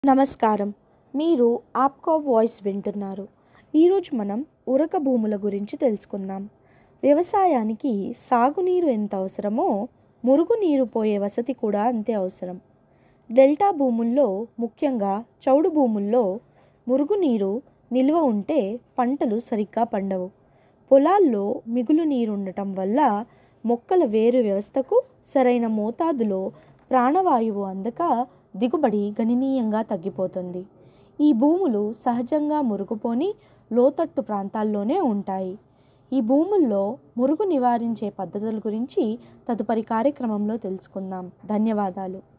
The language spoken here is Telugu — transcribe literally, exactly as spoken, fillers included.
నమస్కారం. మీరు ఆప్కో వాయిస్ వింటున్నారు. ఈరోజు మనం ఉరక భూముల గురించి తెలుసుకుందాం. వ్యవసాయానికి సాగునీరు ఎంత అవసరమో మురుగునీరు పోయే వసతి కూడా అంతే అవసరం. డెల్టా భూముల్లో, ముఖ్యంగా చౌడు భూముల్లో మురుగునీరు నిల్వ ఉంటే పంటలు సరిగ్గా పండవు. పొలాల్లో మిగులు నీరు ఉండటం వల్ల మొక్కల వేరు వ్యవస్థకు సరైన మోతాదులో ప్రాణవాయువు అందక దిగుబడి గణనీయంగా తగ్గిపోతుంది. ఈ భూములు సహజంగా మురుగుపోని లోతట్టు ప్రాంతాల్లోనే ఉంటాయి. ఈ భూముల్లో మురుగు నివారించే పద్ధతుల గురించి తదుపరి కార్యక్రమంలో తెలుసుకుందాం. ధన్యవాదాలు.